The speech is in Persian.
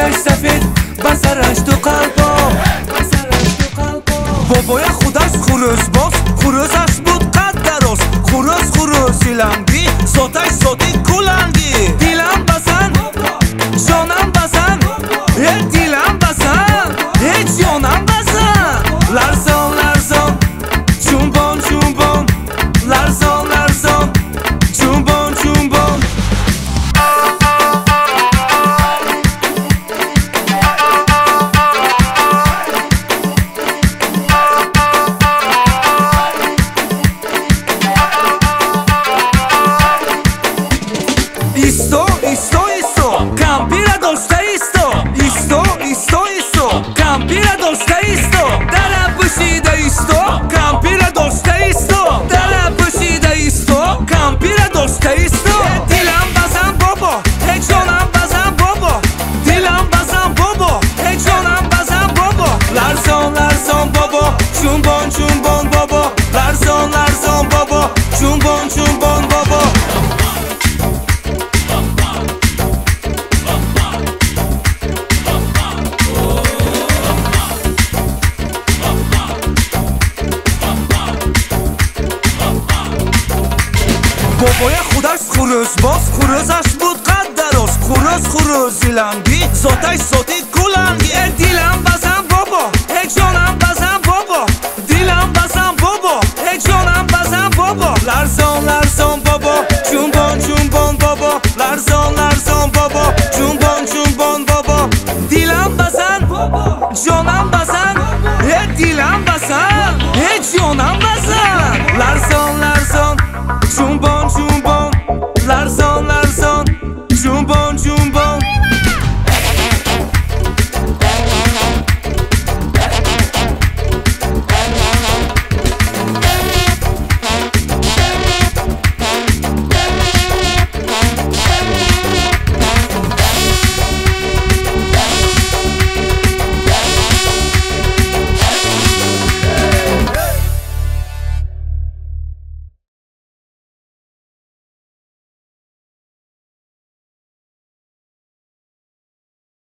چشمش سفید بسرش تو قلبم بابای خودش خروس باز خروسش بود قد دراز خروسی لنگی صوتش صوتی کلنگی دیلم بزن جانم بزن دیلم بزن جانم بزن لرزان چونبان لرزان چونبان ایستو کمپیر داشته ایستو کمپیر داشته ایستو در پوشیده ایستو کمپیر داشته ایستو در پوشیده ایستو کمپیر داشته ایستو دیلم بزن بابا جانم بزن بابا دیلم بزن بابا جانم بزن بابا لرزان بابا چونبان بابا لرزان بابا چونبان بابا بابای خودش خروس باز خروسش بود قد دراز خروسی لنگی صوتش صوتی کلنگی دیلم بزن بابا جانم بزن بابا دیلم بزن بابا جانم بزن بابا لرزان